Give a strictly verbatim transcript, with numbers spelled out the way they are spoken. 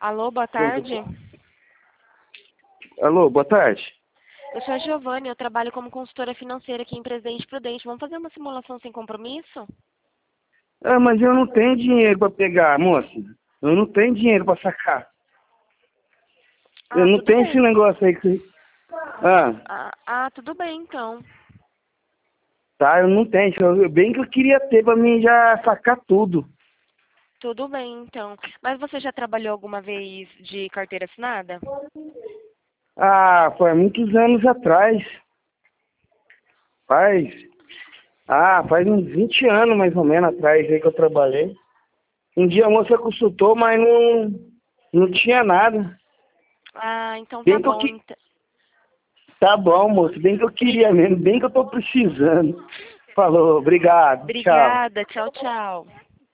Alô, boa tarde. Alô, boa tarde. Eu sou a Giovanni, eu trabalho como consultora financeira aqui em Presidente Prudente. Vamos fazer uma simulação sem compromisso? Ah, mas eu não tenho dinheiro para pegar, moça. Eu não tenho dinheiro para sacar. Eu Ah, não tudo tenho esse bem. negócio aí que... Ah, Ah, ah, tudo bem, então. tá, eu não tenho. Eu- Bem que eu queria ter para mim já sacar tudo. Tudo bem, então. Mas você já trabalhou alguma vez de carteira assinada? Ah, foi há muitos anos atrás. Faz... Ah, faz uns vinte anos mais ou menos atrás aí que eu trabalhei. Um dia a moça consultou, mas não, não tinha nada. Ah, então tá Bem que eu bom. que... Então. Tá bom, moço. Bem que eu queria mesmo. Bem que eu tô precisando. Falou, obrigado. Tchau. Obrigada, tchau, tchau.